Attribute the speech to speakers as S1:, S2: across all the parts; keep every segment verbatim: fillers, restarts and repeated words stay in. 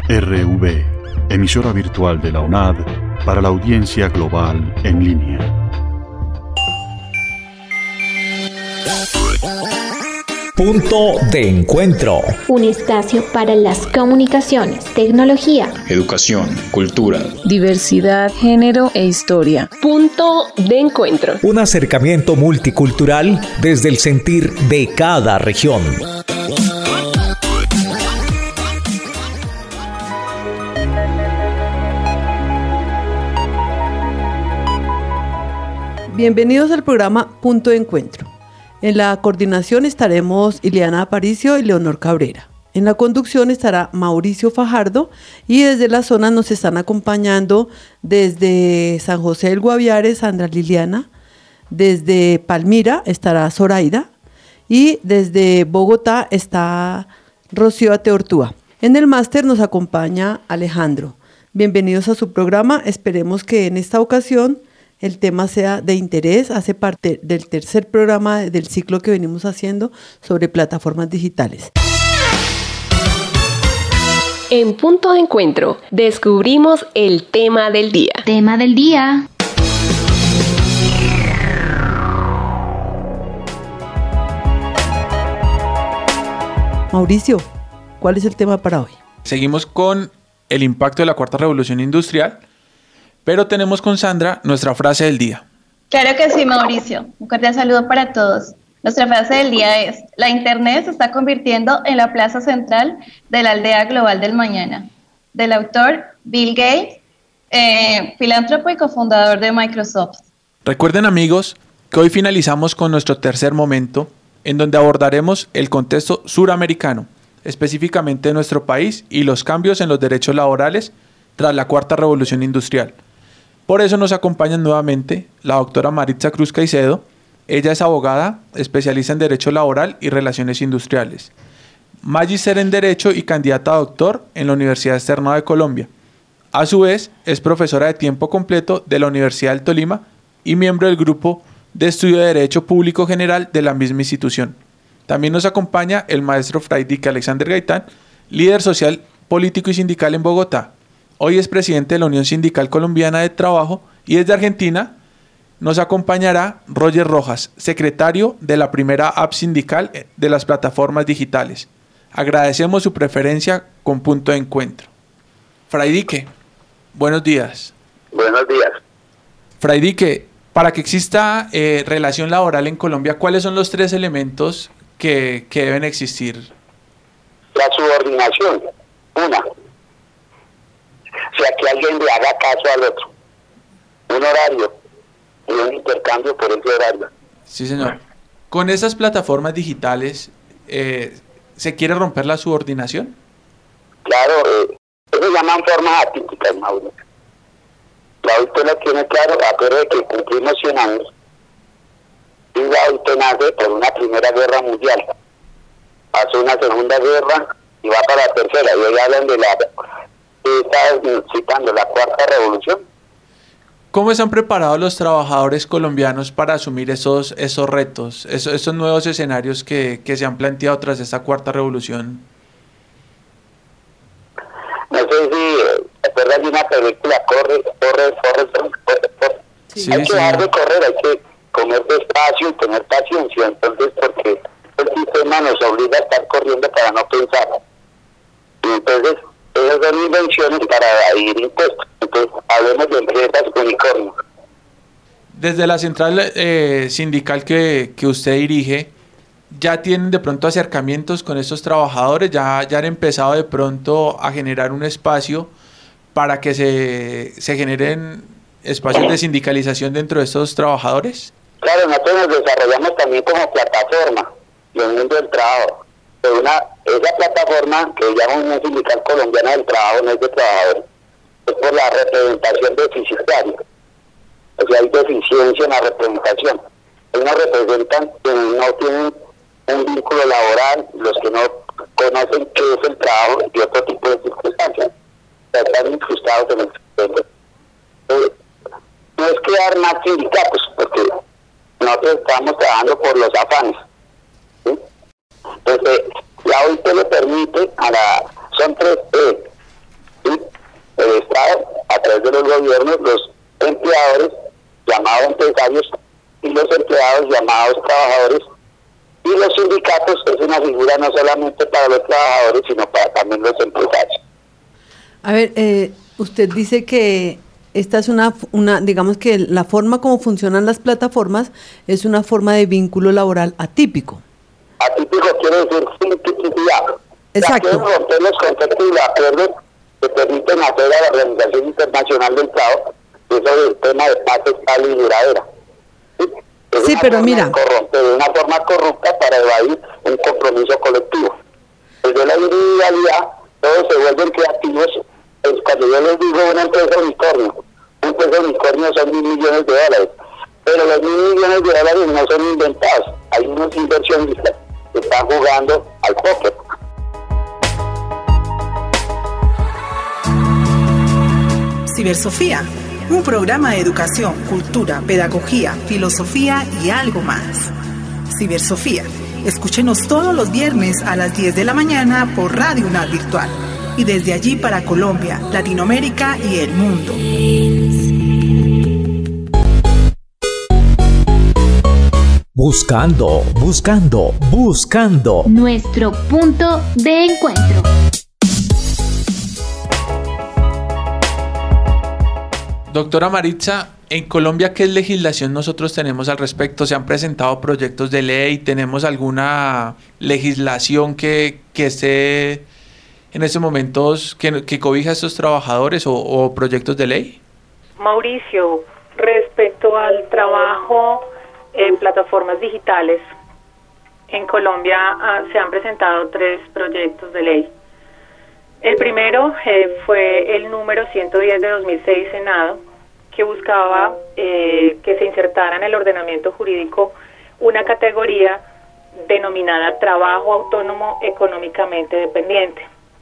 S1: R V, emisora virtual de la U N A D para la audiencia global en línea.
S2: Punto de encuentro.
S3: Un espacio para las comunicaciones, tecnología,
S4: educación, cultura,
S5: diversidad, género e historia.
S6: Punto de encuentro.
S2: Un acercamiento multicultural desde el sentir de cada región.
S7: Bienvenidos al programa Punto de Encuentro. En la coordinación estaremos Ileana Aparicio y Leonor Cabrera. En la conducción estará Mauricio Fajardo y desde la zona nos están acompañando desde San José del Guaviare, Sandra Liliana, desde Palmira estará Zoraida y desde Bogotá está Rocío Ateortúa. En el máster nos acompaña Alejandro. Bienvenidos a su programa, esperemos que en esta ocasión el tema sea de interés, hace parte del tercer programa del ciclo que venimos haciendo sobre plataformas digitales.
S6: En Punto de Encuentro, descubrimos el tema del día.
S3: Tema del día.
S7: Mauricio, ¿cuál es el tema para hoy?
S8: Seguimos con el impacto de la cuarta revolución industrial, pero tenemos con Sandra nuestra frase del día.
S9: Claro que sí, Mauricio. Un cordial saludo para todos. Nuestra frase del día es: la Internet se está convirtiendo en la plaza central de la aldea global del mañana. Del autor Bill Gates, eh, filántropo y cofundador de Microsoft.
S8: Recuerden, amigos, que hoy finalizamos con nuestro tercer momento, en donde abordaremos el contexto suramericano, específicamente de nuestro país y los cambios en los derechos laborales tras la cuarta revolución industrial. Por eso nos acompaña nuevamente la doctora Maritza Cruz Caicedo. Ella es abogada, especialista en Derecho Laboral y Relaciones Industriales, magíster en Derecho y candidata a doctor en la Universidad Externa de Colombia. A su vez, es profesora de tiempo completo de la Universidad del Tolima y miembro del Grupo de Estudio de Derecho Público General de la misma institución. También nos acompaña el maestro Fray Dique Alexander Gaitán, líder social, político y sindical en Bogotá. Hoy es presidente de la Unión Sindical Colombiana de Trabajo y desde Argentina nos acompañará Roger Rojas, secretario de la primera app sindical de las plataformas digitales. Agradecemos su preferencia con Punto de Encuentro. Fray Dique, buenos días.
S10: Buenos días.
S8: Fray Dique, para que exista eh, relación laboral en Colombia, ¿cuáles son los tres elementos que, que deben existir?
S10: La subordinación, una. O sea, que alguien le haga caso al otro. Un horario y un intercambio por ese horario.
S8: Sí, señor. ¿Con esas plataformas digitales eh, se quiere romper la subordinación?
S10: Claro, eh, eso se llaman formas atípicas, Mauricio. La O I T lo tiene claro, acuérdate que cumplimos cien años. Y la O I T nace por una primera guerra mundial. Hace una segunda guerra y va para la tercera. Y hoy hablan de la... Está citando la cuarta revolución.
S8: ¿Cómo están preparados los trabajadores colombianos para asumir esos esos retos, esos, esos nuevos escenarios que, que se han planteado tras esta cuarta revolución?
S10: No sé si te acuerdas de una película, corre, corre, corre, corre, corre, corre. Sí, hay que dejar de correr, hay que comer despacio y tener paciencia, entonces porque el sistema nos obliga a estar corriendo para no pensar. Y entonces esas son invenciones para evadir impuestos. Entonces, hablemos de empresas unicornio.
S8: Desde la central eh, sindical que, que usted dirige, ¿ya tienen de pronto acercamientos con estos trabajadores? ¿Ya, ya han empezado de pronto a generar un espacio para que se, se generen espacios de sindicalización dentro de estos trabajadores?
S10: Claro, nosotros nos desarrollamos también como plataforma y el mundo del trabajo. Una, esa plataforma que llama Unión Sindical Colombiana del Trabajo no es de trabajadores, es por la representación deficitaria. O sea, hay deficiencia en la representación. Ellos representan que no tienen un vínculo laboral, los que no conocen qué es el trabajo y otro tipo de circunstancias. O sea, están incrustados en el sistema. Eh, no es crear más sindicatos, porque nosotros estamos trabajando por los afanes. ¿Sí? Entonces, la O I T le permite a la... Son tres E. los gobiernos, los empleadores, llamados empresarios, y los empleados, llamados trabajadores, y los sindicatos es una figura no solamente para los trabajadores, sino para también los empresarios.
S7: A ver, eh, usted dice que esta es una, una, digamos que la forma como funcionan las plataformas es una forma de vínculo laboral atípico.
S10: Atípico quiere decir sin tipicidad.
S7: Exacto.
S10: Quieren romper los conceptos y los acuerdos que permiten hacer a la Organización Internacional del Trabajo, y eso es el tema de paz estable y duradera. ¿Sí? Es
S7: Sí,
S10: una
S7: pero
S10: forma
S7: mira.
S10: de corromper, de una forma corrupta para evadir un compromiso colectivo. Desde la individualidad, todos se vuelven creativos. Es cuando yo les digo una empresa unicornio, una empresa unicornio son mil millones de dólares, pero los mil millones de dólares no son inventados. Hay unos inversionistas que están jugando al póker.
S11: Cibersofía, un programa de educación, cultura, pedagogía, filosofía y algo más. Cibersofía, escúchenos todos los viernes a las diez de la mañana por Radio UNAD Virtual y desde allí para Colombia, Latinoamérica y el mundo.
S2: Buscando, buscando, buscando.
S3: Nuestro punto de encuentro.
S8: Doctora Maritza, en Colombia, ¿qué legislación nosotros tenemos al respecto? ¿Se han presentado proyectos de ley? ¿Tenemos alguna legislación que, que esté en estos momentos, que, que cobija a estos trabajadores o, o proyectos de ley?
S12: Mauricio, respecto al trabajo en plataformas digitales, en Colombia ah, se han presentado tres proyectos de ley. El primero eh, fue el número ciento diez de dos mil seis Senado, que buscaba eh, que se insertara en el ordenamiento jurídico una categoría denominada trabajo autónomo económicamente dependiente.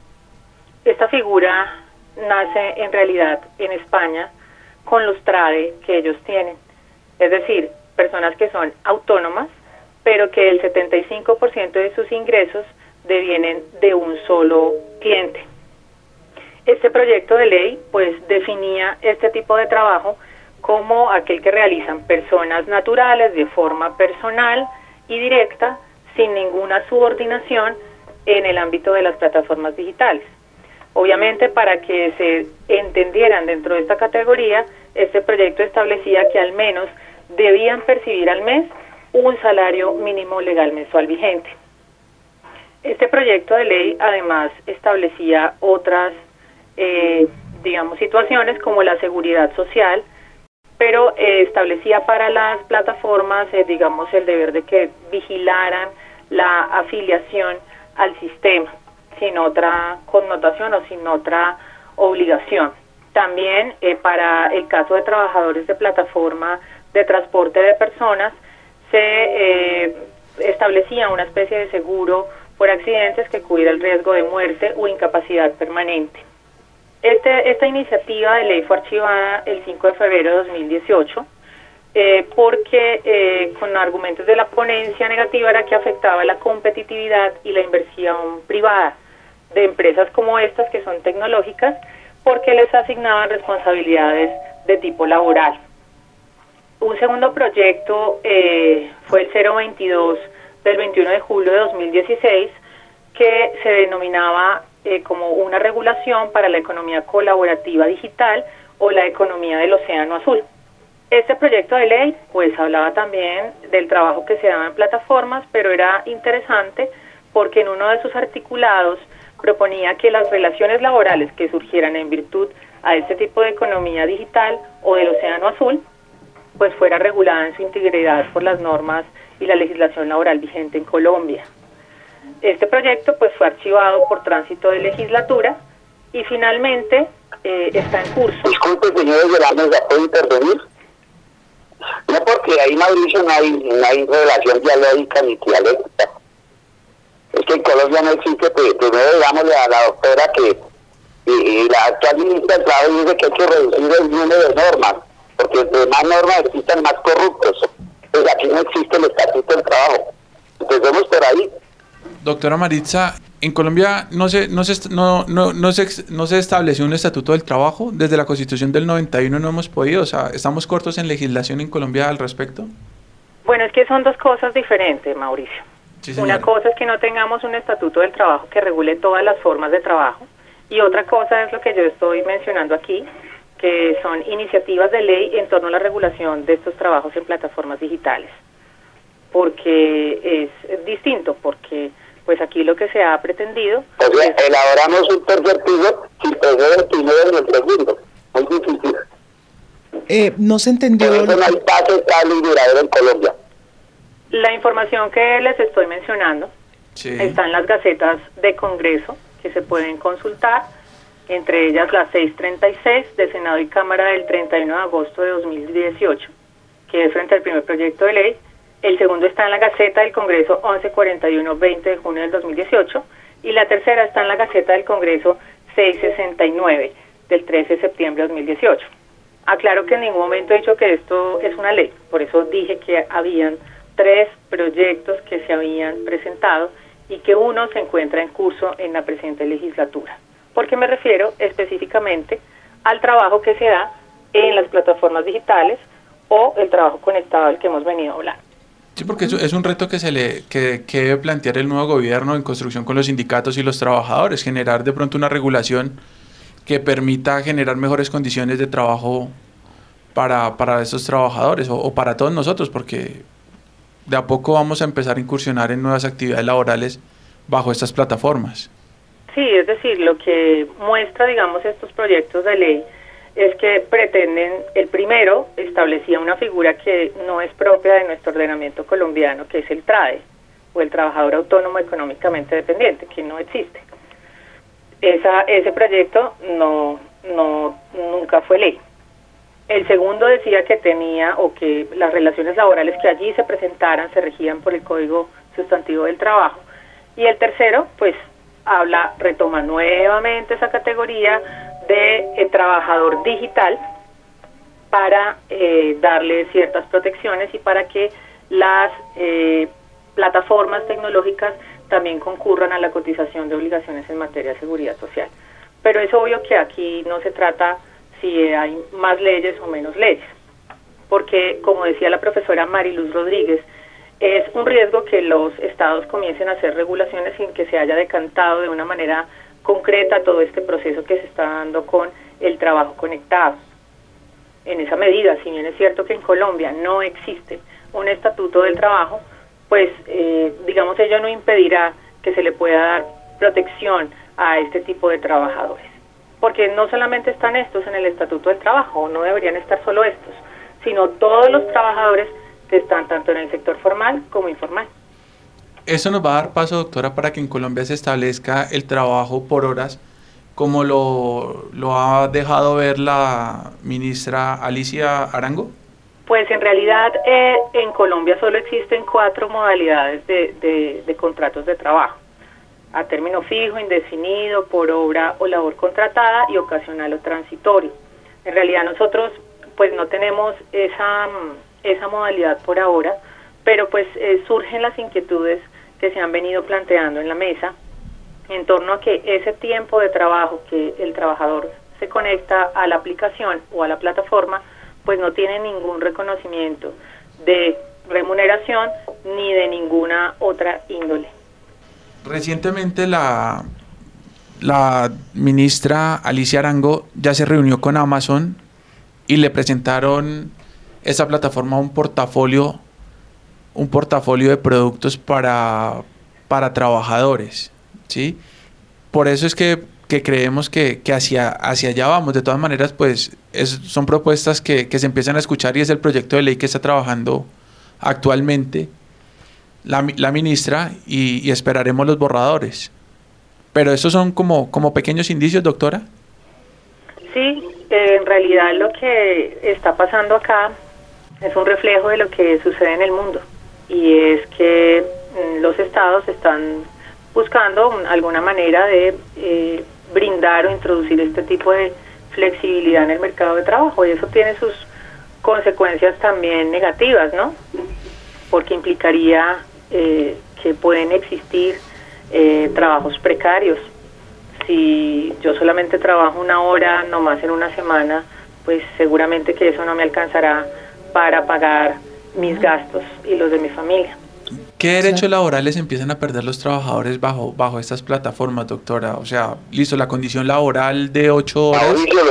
S12: Esta figura nace en realidad en España con los TRADE que ellos tienen, es decir, personas que son autónomas, pero que el setenta y cinco por ciento de sus ingresos devienen de un solo cliente. Este proyecto de ley pues definía este tipo de trabajo como aquel que realizan personas naturales de forma personal y directa, sin ninguna subordinación en el ámbito de las plataformas digitales. Obviamente, para que se entendieran dentro de esta categoría, este proyecto establecía que al menos debían percibir al mes un salario mínimo legal mensual vigente. Este proyecto de ley además establecía otras, eh, digamos, situaciones como la seguridad social, pero eh, establecía para las plataformas, eh, digamos, el deber de que vigilaran la afiliación al sistema, sin otra connotación o sin otra obligación. También eh, para el caso de trabajadores de plataforma de transporte de personas, se eh, establecía una especie de seguro por accidentes que cubriera el riesgo de muerte o incapacidad permanente. Este, esta iniciativa de ley fue archivada el cinco de febrero de dos mil dieciocho eh, porque eh, con argumentos de la ponencia negativa era que afectaba la competitividad y la inversión privada de empresas como estas que son tecnológicas, porque les asignaban responsabilidades de tipo laboral. Un segundo proyecto eh, fue el cero veintidós del veintiuno de julio de dos mil dieciséis, que se denominaba eh, como una regulación para la economía colaborativa digital o la economía del océano azul. Este proyecto de ley pues hablaba también del trabajo que se daba en plataformas, pero era interesante porque en uno de sus articulados proponía que las relaciones laborales que surgieran en virtud a este tipo de economía digital o del océano azul pues fuera regulada en su integridad por las normas y la legislación laboral vigente en Colombia. Este proyecto pues fue archivado por tránsito de legislatura y finalmente eh, está en curso.
S10: Disculpe, señores de la mesa, ¿puedo intervenir? No, porque ahí, Mauricio, no hay, no hay relación dialógica ni dialéctica. Es que en Colombia no existe, pues, primero digámosle a la doctora que y, y la actual ministra del Trabajo dice que hay que reducir el número de normas, porque entre más normas existan, más corruptos. Pues aquí no existe el estatuto del trabajo. Empecemos por ahí.
S8: Doctora Maritza, en Colombia no se, no, se, no, no, no, se, no se estableció un estatuto del trabajo. Desde la Constitución del noventa y uno no hemos podido. O sea, ¿estamos cortos en legislación en Colombia al respecto?
S12: Bueno, es que son dos cosas diferentes, Mauricio.
S8: Sí,
S12: una cosa es que no tengamos un estatuto del trabajo que regule todas las formas de trabajo, y otra cosa es lo que yo estoy mencionando aquí, que son iniciativas de ley en torno a la regulación de estos trabajos en plataformas digitales, porque es distinto, porque pues aquí lo que se ha pretendido...
S10: O sea, es... elaboramos un tercer piso sin prever el primero y el segundo, muy difícil.
S13: Eh, no se entendió...
S10: Por eso no hay base estable y duradera en Colombia.
S12: La información que les estoy mencionando sí. está en las gacetas de Congreso que se pueden consultar, entre ellas la seiscientos treinta y seis de Senado y Cámara del treinta y uno de agosto de dos mil dieciocho, que es frente al primer proyecto de ley. El segundo está en la Gaceta del Congreso once cuarenta y uno veinte de junio del dos mil dieciocho, y la tercera está en la Gaceta del Congreso seiscientos sesenta y nueve del trece de septiembre de dos mil dieciocho. Aclaro que en ningún momento he dicho que esto es una ley, por eso dije que habían tres proyectos que se habían presentado y que uno se encuentra en curso en la presente legislatura. Porque me refiero específicamente al trabajo que se da en las plataformas digitales o el trabajo conectado del que hemos venido hablando.
S8: Sí, porque eso es un reto que se le que, que debe plantear el nuevo gobierno en construcción con los sindicatos y los trabajadores, generar de pronto una regulación que permita generar mejores condiciones de trabajo para, para esos trabajadores o, o para todos nosotros, porque de a poco vamos a empezar a incursionar en nuevas actividades laborales bajo estas plataformas.
S12: Sí, es decir, lo que muestra, digamos, estos proyectos de ley es que pretenden, el primero establecía una figura que no es propia de nuestro ordenamiento colombiano, que es el TRADE, o el trabajador autónomo económicamente dependiente, que no existe. Esa, ese proyecto no, no, nunca fue ley. El segundo decía que tenía, o que las relaciones laborales que allí se presentaran se regían por el Código Sustantivo del Trabajo. Y el tercero, pues, habla, retoma nuevamente esa categoría de eh, trabajador digital para eh, darle ciertas protecciones y para que las eh, plataformas tecnológicas también concurran a la cotización de obligaciones en materia de seguridad social. Pero es obvio que aquí no se trata si hay más leyes o menos leyes, porque, como decía la profesora Mariluz Rodríguez, es un riesgo que los estados comiencen a hacer regulaciones sin que se haya decantado de una manera concreta todo este proceso que se está dando con el trabajo conectado. En esa medida, si bien es cierto que en Colombia no existe un estatuto del trabajo, pues eh, digamos ello no impedirá que se le pueda dar protección a este tipo de trabajadores. Porque no solamente están estos en el Estatuto del Trabajo, no deberían estar solo estos, sino todos los trabajadores que están tanto en el sector formal como informal.
S8: Eso nos va a dar paso, doctora, para que en Colombia se establezca el trabajo por horas, como lo, lo ha dejado ver la ministra Alicia Arango.
S12: Pues en realidad eh, en Colombia solo existen cuatro modalidades de, de, de contratos de trabajo: a término fijo, indefinido, por obra o labor contratada y ocasional o transitorio. En realidad nosotros pues no tenemos esa, esa modalidad por ahora, pero pues eh, surgen las inquietudes que se han venido planteando en la mesa en torno a que ese tiempo de trabajo que el trabajador se conecta a la aplicación o a la plataforma pues no tiene ningún reconocimiento de remuneración ni de ninguna otra índole.
S8: Recientemente la, la ministra Alicia Arango ya se reunió con Amazon y le presentaron esa plataforma, un portafolio, un portafolio de productos para, para trabajadores, ¿sí? Por eso es que, que creemos que, que hacia, hacia allá vamos. De todas maneras, pues es, son propuestas que, que se empiezan a escuchar y es el proyecto de ley que está trabajando actualmente La, la ministra y, y esperaremos los borradores. Pero esos son como, como pequeños indicios, doctora.
S12: Sí, eh, en realidad lo que está pasando acá es un reflejo de lo que sucede en el mundo, y es que mm, los estados están buscando un, alguna manera de eh, brindar o introducir este tipo de flexibilidad en el mercado de trabajo, y eso tiene sus consecuencias también negativas, ¿no? Porque implicaría Eh, que pueden existir eh, trabajos precarios. Si yo solamente trabajo una hora nomás en una semana, pues seguramente que eso no me alcanzará para pagar mis gastos y los de mi familia.
S8: ¿Qué derechos laborales empiezan a perder los trabajadores bajo, bajo estas plataformas, doctora? O sea, listo, la condición laboral de ocho horas.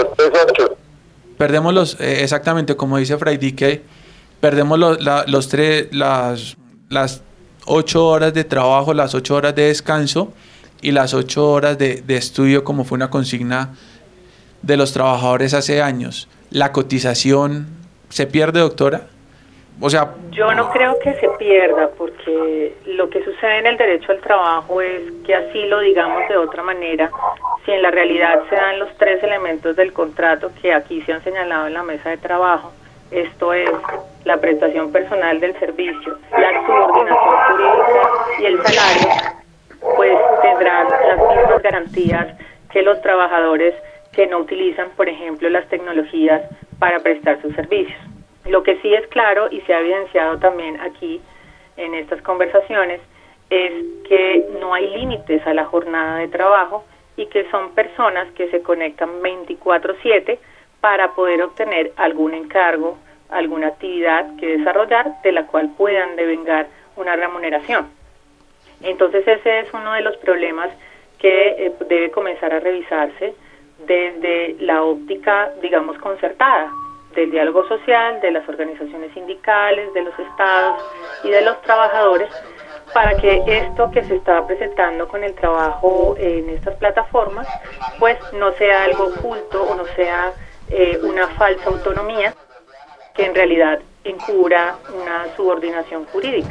S8: Perdemos los, eh, exactamente como dice Fray Dique, perdemos los, la, los tres, las, las ocho horas de trabajo, las ocho horas de descanso y las ocho horas de, de estudio, como fue una consigna de los trabajadores hace años. ¿La cotización se pierde, doctora? O sea,
S12: yo no creo que se pierda, porque lo que sucede en el derecho al trabajo es que, así lo digamos de otra manera, si en la realidad se dan los tres elementos del contrato que aquí se han señalado en la mesa de trabajo, esto es la prestación personal del servicio, la subordinación jurídica y el salario, pues tendrán las mismas garantías que los trabajadores que no utilizan, por ejemplo, las tecnologías para prestar sus servicios. Lo que sí es claro, y se ha evidenciado también aquí en estas conversaciones, es que no hay límites a la jornada de trabajo y que son personas que se conectan veinticuatro siete para poder obtener algún encargo, alguna actividad que desarrollar, de la cual puedan devengar una remuneración. Entonces ese es uno de los problemas que eh, debe comenzar a revisarse desde la óptica, digamos, concertada, del diálogo social, de las organizaciones sindicales, de los estados y de los trabajadores, para que esto que se está presentando con el trabajo en estas plataformas, pues no sea algo oculto o no sea eh, una falsa autonomía que en realidad encubra una subordinación jurídica.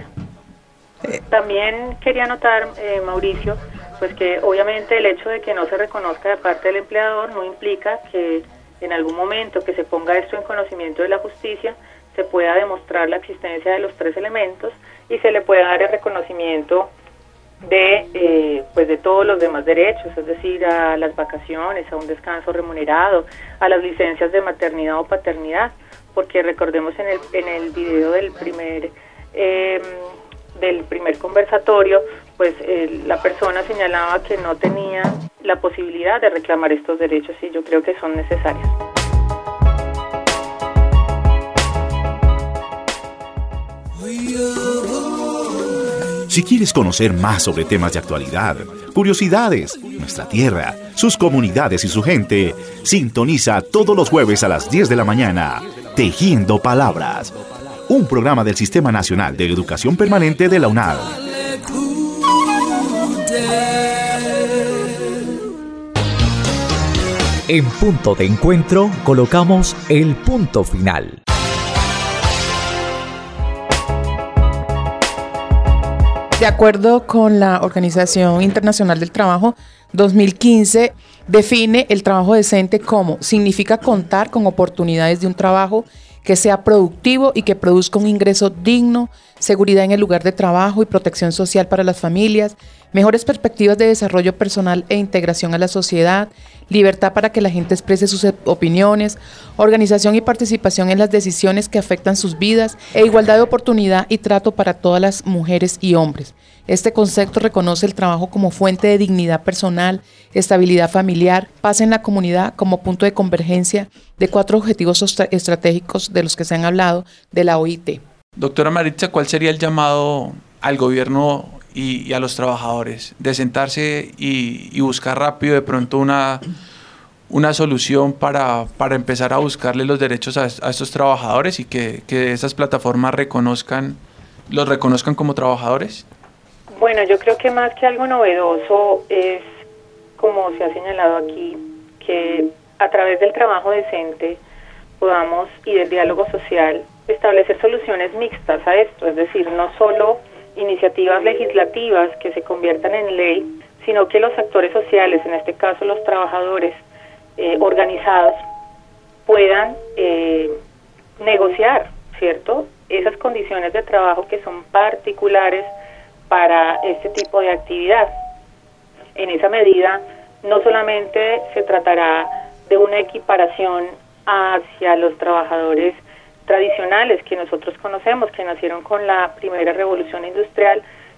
S12: También quería notar, eh, Mauricio, pues que obviamente el hecho de que no se reconozca de parte del empleador no implica que en algún momento que se ponga esto en conocimiento de la justicia se pueda demostrar la existencia de los tres elementos y se le pueda dar el reconocimiento de eh, pues de todos los demás derechos, es decir, a las vacaciones, a un descanso remunerado, a las licencias de maternidad o paternidad, porque recordemos en el en el video del primer eh, del primer conversatorio, pues eh, la persona señalaba que no tenía la posibilidad de reclamar estos derechos y yo creo que son necesarios.
S14: Si quieres conocer más sobre temas de actualidad, curiosidades, nuestra tierra, sus comunidades y su gente, sintoniza todos los jueves a las diez de la mañana, Tejiendo Palabras, un programa del Sistema Nacional de Educación Permanente de la UNAD.
S2: En Punto de Encuentro colocamos el punto final.
S13: De acuerdo con la Organización Internacional del Trabajo, dos mil quince define el trabajo decente como significa contar con oportunidades de un trabajo que sea productivo y que produzca un ingreso digno, seguridad en el lugar de trabajo y protección social para las familias, mejores perspectivas de desarrollo personal e integración a la sociedad, libertad para que la gente exprese sus opiniones, organización y participación en las decisiones que afectan sus vidas e igualdad de oportunidad y trato para todas las mujeres y hombres. Este concepto reconoce el trabajo como fuente de dignidad personal, estabilidad familiar, paz en la comunidad como punto de convergencia de cuatro objetivos estratégicos de los que se han hablado de la O I T.
S8: Doctora Maritza, ¿cuál sería el llamado al gobierno y, y a los trabajadores de sentarse y, y buscar rápido de pronto una, una solución para, para empezar a buscarle los derechos a, a estos trabajadores y que, que esas plataformas reconozcan, los reconozcan como trabajadores?
S12: Bueno, yo creo que más que algo novedoso es, como se ha señalado aquí, que a través del trabajo decente podamos, y del diálogo social, establecer soluciones mixtas a esto, es decir, no solo iniciativas legislativas que se conviertan en ley, sino que los actores sociales, en este caso los trabajadores eh, organizados, puedan eh, negociar, ¿cierto?, esas condiciones de trabajo que son particulares para este tipo de actividad. En esa medida, no solamente se tratará de una equiparación hacia los trabajadores tradicionales que nosotros conocemos, que nacieron con la primera revolución industrial,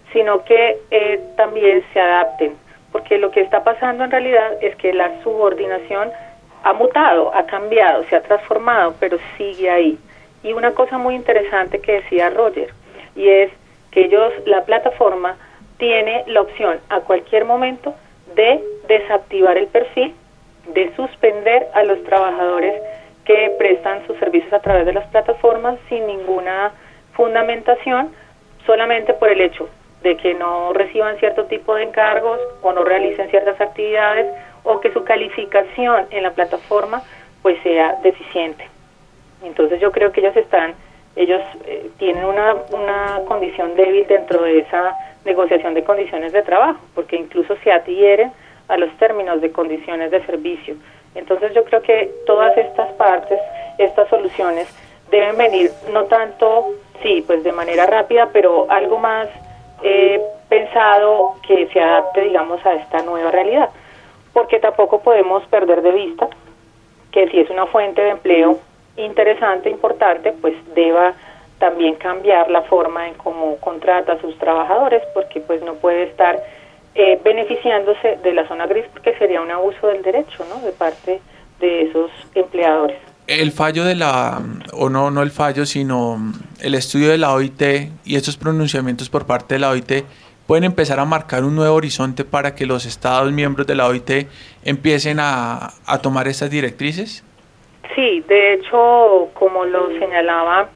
S12: sino que eh, también se adapten, porque lo que está pasando en realidad es que la subordinación ha mutado, ha cambiado, se ha transformado, pero sigue ahí. Y una cosa muy interesante que decía Roger, y es que ellos, la plataforma, tiene la opción a cualquier momento de desactivar el perfil, de suspender a los trabajadores que prestan sus servicios a través de las plataformas sin ninguna fundamentación, solamente por el hecho de que no reciban cierto tipo de encargos o no realicen ciertas actividades o que su calificación en la plataforma pues sea deficiente. Entonces yo creo que ellos están, ellos eh, tienen una, una condición débil dentro de esa negociación de condiciones de trabajo, porque incluso se adhieren a los términos de condiciones de servicio. Entonces yo creo que todas estas partes, estas soluciones deben venir no tanto, sí, pues de manera rápida, pero algo más eh, pensado que se adapte, digamos, a esta nueva realidad, porque tampoco podemos perder de vista que si es una fuente de empleo interesante, importante, pues deba también cambiar la forma en cómo contrata a sus trabajadores, porque pues no puede estar eh, beneficiándose de la zona gris, porque sería un abuso del derecho, ¿no?, de parte de esos empleadores.
S8: El fallo de la, o no, no el fallo, sino el estudio de la O I T y estos pronunciamientos por parte de la O I T pueden empezar a marcar un nuevo horizonte para que los estados miembros de la O I T empiecen a, a tomar estas directrices.
S12: Sí, de hecho, como lo señalaba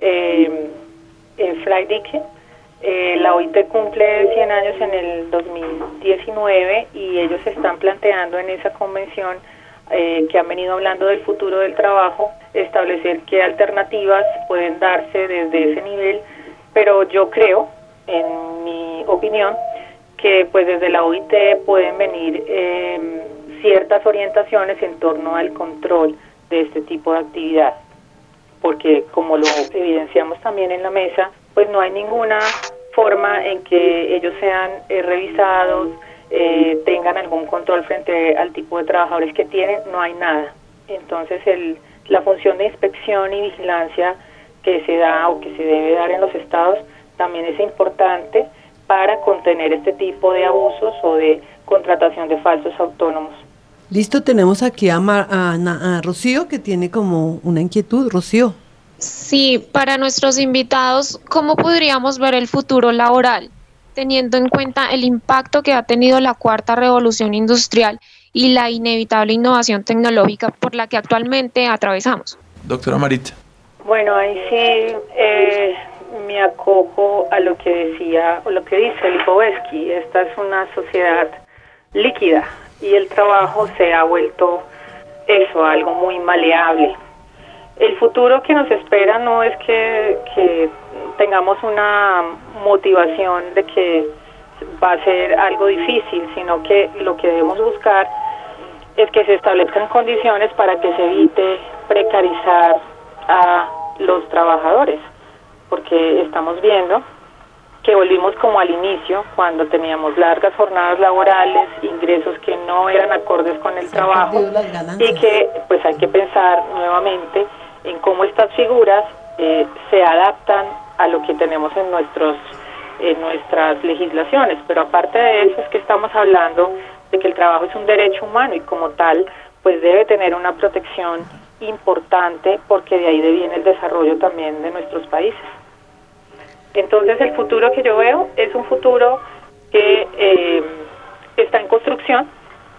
S12: eh, en Freidike, eh, la O I T cumple cien años en el dos mil diecinueve y ellos están planteando en esa convención eh, que han venido hablando del futuro del trabajo, establecer qué alternativas pueden darse desde ese nivel, pero yo creo, en mi opinión, que pues desde la O I T pueden venir eh, ciertas orientaciones en torno al control de este tipo de actividad, porque como lo evidenciamos también en la mesa, pues no hay ninguna forma en que ellos sean eh, revisados, eh, tengan algún control frente al tipo de trabajadores que tienen, no hay nada. Entonces el, la función de inspección y vigilancia que se da o que se debe dar en los estados también es importante para contener este tipo de abusos o de contratación de falsos autónomos.
S7: Listo, tenemos aquí a, Mar, a, a Rocío, que tiene como una inquietud. Rocío.
S15: Sí, para nuestros invitados, ¿cómo podríamos ver el futuro laboral, teniendo en cuenta el impacto que ha tenido la cuarta revolución industrial y la inevitable innovación tecnológica por la que actualmente atravesamos?
S8: Doctora Maritza.
S12: Bueno, ahí sí eh, me acojo a lo que decía, o lo que dice Lipovetsky. Esta es una sociedad líquida y el trabajo se ha vuelto eso, algo muy maleable. El futuro que nos espera no es que, que tengamos una motivación de que va a ser algo difícil, sino que lo que debemos buscar es que se establezcan condiciones para que se evite precarizar a los trabajadores, porque estamos viendo que volvimos como al inicio, cuando teníamos largas jornadas laborales, ingresos que no eran acordes con el trabajo, y que pues hay que pensar nuevamente en cómo estas figuras eh, se adaptan a lo que tenemos en nuestros en nuestras legislaciones. Pero aparte de eso es que estamos hablando de que el trabajo es un derecho humano y como tal pues debe tener una protección importante, porque de ahí viene el desarrollo también de nuestros países. Entonces el futuro que yo veo es un futuro que eh, está en construcción,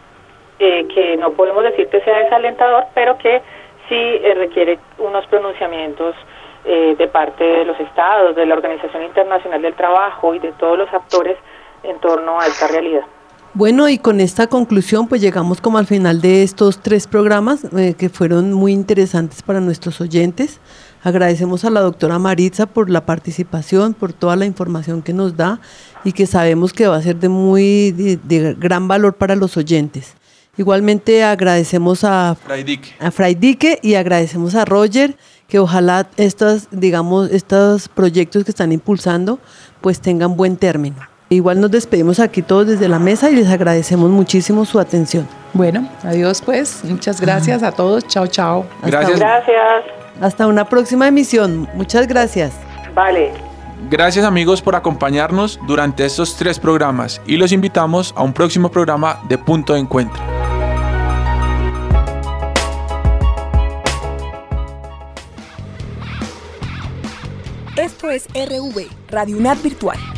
S12: eh, que no podemos decir que sea desalentador, pero que sí eh, requiere unos pronunciamientos eh, de parte de los estados, de la Organización Internacional del Trabajo y de todos los actores en torno a esta realidad.
S7: Bueno, y con esta conclusión pues llegamos como al final de estos tres programas eh, que fueron muy interesantes para nuestros oyentes. Agradecemos a la doctora Maritza por la participación, por toda la información que nos da y que sabemos que va a ser de muy de, de gran valor para los oyentes. Igualmente agradecemos a
S8: Freidike.
S7: a Freidike y agradecemos a Roger, que ojalá estas, digamos, estos proyectos que están impulsando pues tengan buen término. Igual nos despedimos aquí todos desde la mesa y les agradecemos muchísimo su atención.
S13: Bueno, adiós pues, muchas gracias a todos, chao, chao.
S8: Gracias.
S12: Gracias.
S7: Hasta una próxima emisión, muchas gracias.
S12: Vale.
S8: Gracias amigos por acompañarnos durante estos tres programas y los invitamos a un próximo programa de Punto de Encuentro.
S16: Esto es R V, Radio UNAD Virtual.